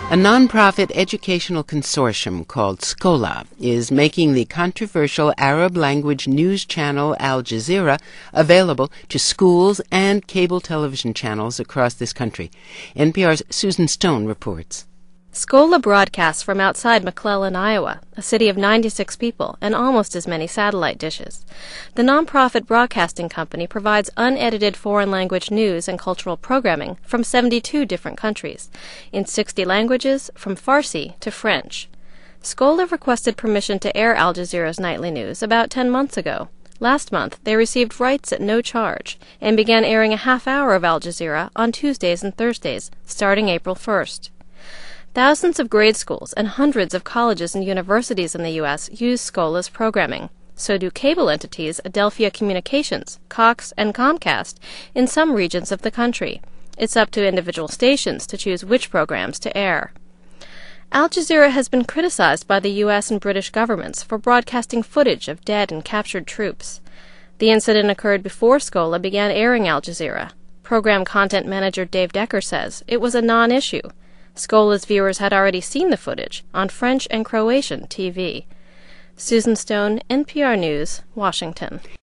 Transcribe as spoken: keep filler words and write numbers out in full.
A nonprofit educational consortium called Scola is making the controversial Arab-language news channel Al Jazeera available to schools and cable television channels across this country. N P R's Susan Stone reports. Scola broadcasts from outside McClellan, Iowa, a city of ninety-six people and almost as many satellite dishes. The nonprofit broadcasting company provides unedited foreign language news and cultural programming from seventy-two different countries, in sixty languages, from Farsi to French. Scola requested permission to air Al Jazeera's nightly news about ten months ago. Last month, they received rights at no charge and began airing a half hour of Al Jazeera on Tuesdays and Thursdays, starting April first. Thousands of grade schools and hundreds of colleges and universities in the U S use Scola's programming. So do cable entities Adelphia Communications, Cox, and Comcast in some regions of the country. It's up to individual stations to choose which programs to air. Al Jazeera has been criticized by the U S and British governments for broadcasting footage of dead and captured troops. The incident occurred before Scola began airing Al Jazeera. Program content manager Dave Decker says it was a non-issue. Scola's viewers had already seen the footage on French and Croatian T V. Susan Stone, N P R News, Washington.